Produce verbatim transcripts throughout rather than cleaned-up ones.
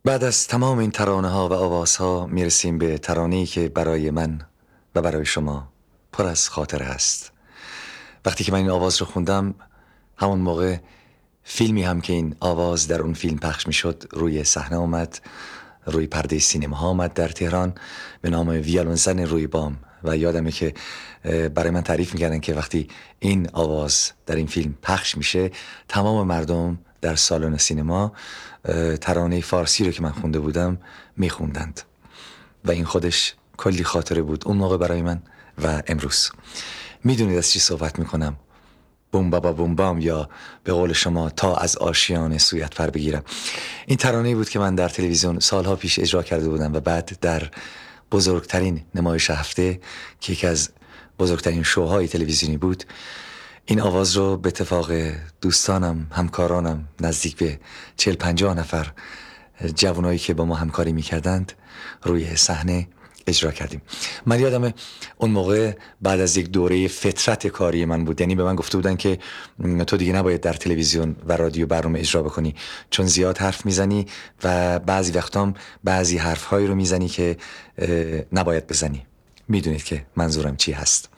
بعد از تمام این ترانه ها و آواز ها می رسیم به ترانه‌ای که برای من و برای شما پر از خاطره است. وقتی که من این آواز رو خوندم، همون موقع فیلمی هم که این آواز در اون فیلم پخش می شد روی صحنه آمد، روی پرده سینما ها آمد در تهران به نام ویولنزن روی بام. و یادمه که برای من تعریف میکردن که وقتی این آواز در این فیلم پخش میشه، تمام مردم در سالن سینما ترانه فارسی رو که من خونده بودم میخوندند و این خودش کلی خاطره بود اون موقع برای من و امروز. میدونید از چی صحبت میکنم؟ بوم بابا بوم بام، یا به قول شما تا از آشیانه سویت پر بگیرم. این ترانه‌ای بود که من در تلویزیون سالها پیش اجرا کرده بودم و بعد در بزرگترین نمایش هفته که یکی از بزرگترین شوهای تلویزیونی بود، این آواز رو به اتفاق دوستانم، همکارانم، نزدیک به چهل پنجاه نفر جوانایی که با ما همکاری میکردند روی صحنه اجرا کردیم. من یادمه اون موقع بعد از یک دوره فترت کاری من بود، یعنی به من گفته بودن که تو دیگه نباید در تلویزیون و رادیو برنامه اجرا بکنی چون زیاد حرف میزنی و بعضی وقتام بعضی حرفهایی رو میزنی که نباید بزنی. میدونید که منظورم چی هست.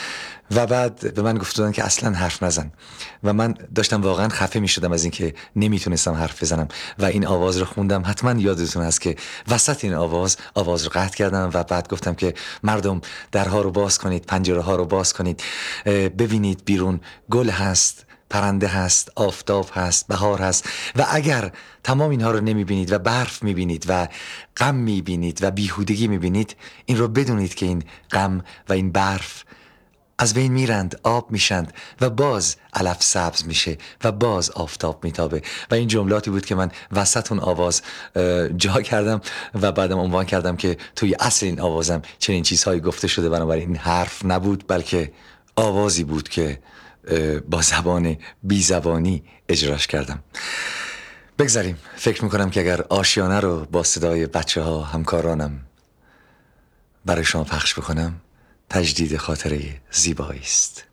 و بعد به من گفتن که اصلا حرف نزن و من داشتم واقعا خفه می شدم از اینکه نمیتونستم حرف بزنم و این آواز رو خوندم. حتما یادتون هست که وسط این آواز آواز رو قطع کردم و بعد گفتم که مردم درها رو باز کنید، پنجره ها رو باز کنید، ببینید بیرون گل هست، پرنده هست، آفتاب هست، بهار هست و اگر تمام اینها رو نمیبینید و برف میبینید و غم میبینید و بیهودگی میبینید، این رو بدونید که این غم و این برف از بین میرند، آب میشند و باز علف سبز میشه و باز آفتاب میتابه. و این جملاتی بود که من وسط اون آواز جا کردم و بعدم عنوان کردم که توی اصل این آوازم چنین چیزهایی گفته شده. بنابراین این حرف نبود بلکه آوازی بود که با زبان بی زبانی اجراش کردم. بگذاریم. فکر میکنم که اگر آشیانه رو با صدای بچه ها، همکارانم برای شما پخش بکنم، تجدید خاطره زیبایی است.